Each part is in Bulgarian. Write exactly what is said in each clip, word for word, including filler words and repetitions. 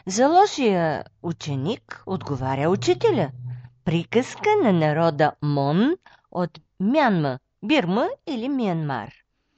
За лошия ученик отговаря учителя. Приказка на народа Мон от Мянма, Бирма или Миянмар.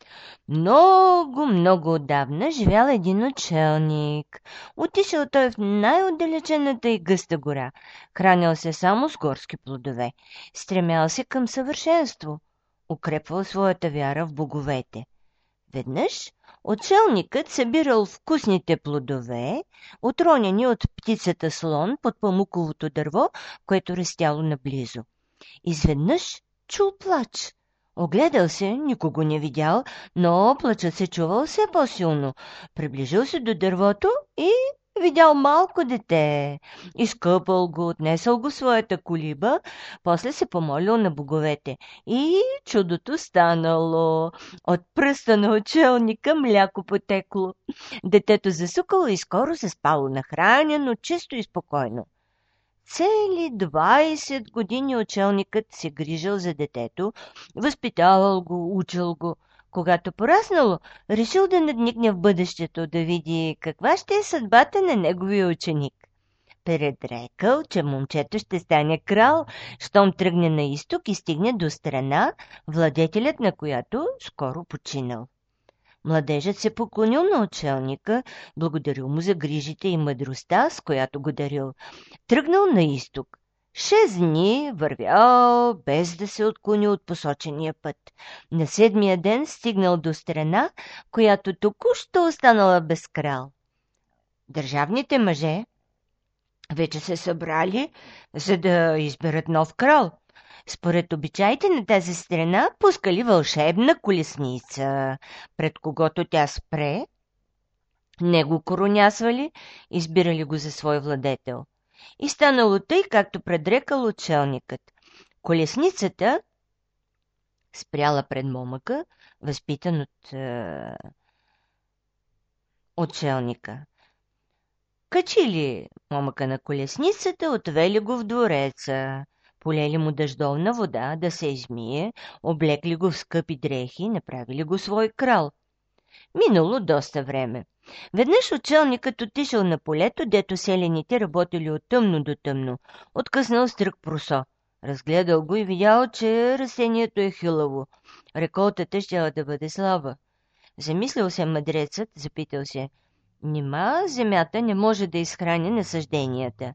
Много, много отдавна живял един учелник. Отишъл той в най-отдалечената и гъста гора. Хранял се само с горски плодове. Стремял се към съвършенство. Укрепвал своята вяра в боговете. Веднъж учелникът събирал вкусните плодове, отронени от птицата слон под памуковото дърво, което растяло наблизо. Изведнъж чул плач. Огледал се, никого не видял, но плачът се чувал все по-силно. Приближил се до дървото и видял малко дете. Изкъпал го, отнесъл го в своята колиба, после се помолил на боговете. И чудото станало. От пръста на учелника мляко потекло. Детето засукало и скоро се спало нахранено, чисто и спокойно. Цели двайсет години учелникът се грижил за детето, възпитавал го, учил го. Когато пораснало, решил да надникне в бъдещето, да види каква ще е съдбата на неговия ученик. Предрекал, че момчето ще стане крал, щом тръгне на изток и стигне до страна, владетелят на която скоро починал. Младежът се поклонил на учелника, благодарил му за грижите и мъдростта, с която го дарил. Тръгнал на изток. Шест дни вървял, без да се отклони от посочения път. На седмия ден стигнал до страна, която току-що останала без крал. Държавните мъже вече се събрали, за да изберат нов крал. Според обичаите на тази страна пускали вълшебна колесница, пред когото тя спре, не го коронясвали, избирали го за свой владетел. И станало тъй, както предрекал учелникът. Колесницата спряла пред момъка, възпитан от е, учелника. Качили момъка на колесницата, отвели го в двореца. Полели му дъждовна вода да се измие, облекли го в скъпи дрехи, направили го свой крал. Минало доста време. Веднъж учелникът отишъл на полето, дето селените работили от тъмно до тъмно. Откъснал стрък просо. Разгледал го и видял, че растението е хилаво. Реколтата щяла да бъде слаба. Замислил се мъдрецът, запитал се: нима земята не може да изхрани насъжденията?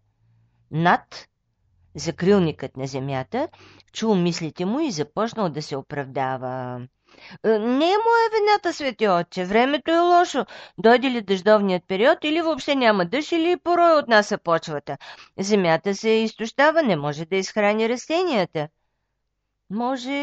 Над закрилникът на земята чул мислите му и започнал да се оправдава. Не е моя вината, свети отче. Времето е лошо. Дойде ли дъждовният период, или въобще няма дъжд, или порой от нас почвата. Земята се изтощава, не може да изхрани растенията. Може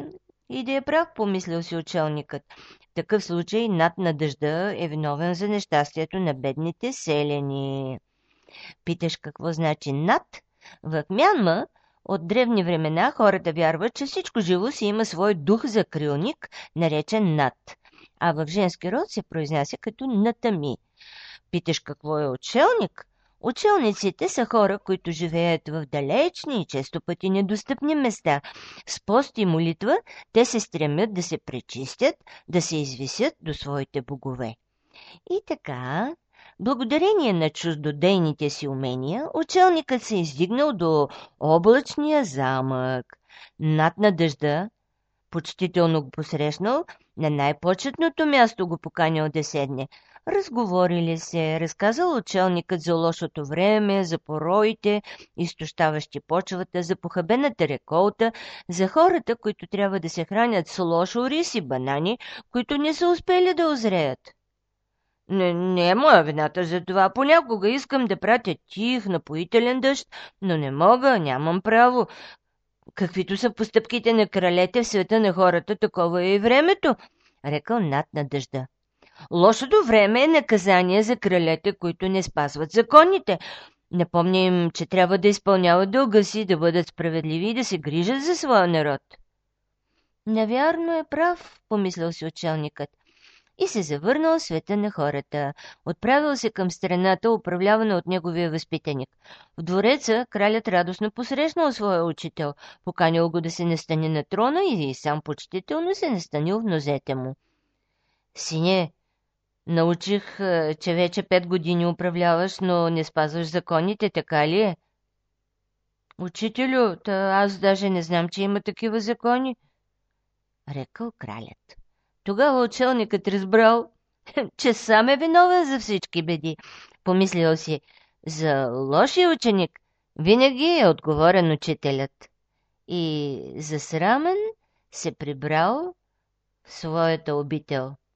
и да е прав, помислил си учелникът. В такъв случай над на дъжда е виновен за нещастието на бедните селяни. Питаш какво значи над? В Мянма от древни времена хората вярват, че всичко живо си има свой дух-закрилник, наречен над, а в женски род се произнася като натами. Питаш какво е учелник? Учелниците са хора, които живеят в далечни и често пъти недостъпни места. С пост и молитва те се стремят да се пречистят, да се извисят до своите богове. И така, благодарение на чуждодейните си умения, учелникът се издигнал до облачния замък. Над на дъжда, почтително го посрещнал, на най-почетното място го поканял да седне. Разговорили се, разказал учелникът за лошото време, за пороите, изтощаващи почвата, за похабената реколта, за хората, които трябва да се хранят с лошо рис и банани, които не са успели да озреят. Не, не е моя вината за това. Понякога искам да пратя тих, напоителен дъжд, но не мога, нямам право. Каквито са постъпките на кралете в света на хората, такова е и времето, рекал над на дъжда. Лошото време е наказание за кралете, които не спазват законите. Напомня им, че трябва да изпълняват дълга си, да бъдат справедливи и да се грижат за своя народ. Навярно е прав, помислил си учелникът. И се завърнал в света на хората. Отправил се към страната, управлявана от неговия възпитаник. В двореца кралят радостно посрещнал своя учител, поканил го да се настане на трона и сам почтително се настанил в нозете му. Сине, Научих, е, че вече пет години управляваш, но не спазваш законите, така ли е? Учителю, та аз даже не знам, че има такива закони, рекал кралят. Тогава учелникът разбрал, че сам е виновен за всички беди. Помислил си, за лошия ученик винаги е отговорен учителят. И засрамен се прибрал в своята обител.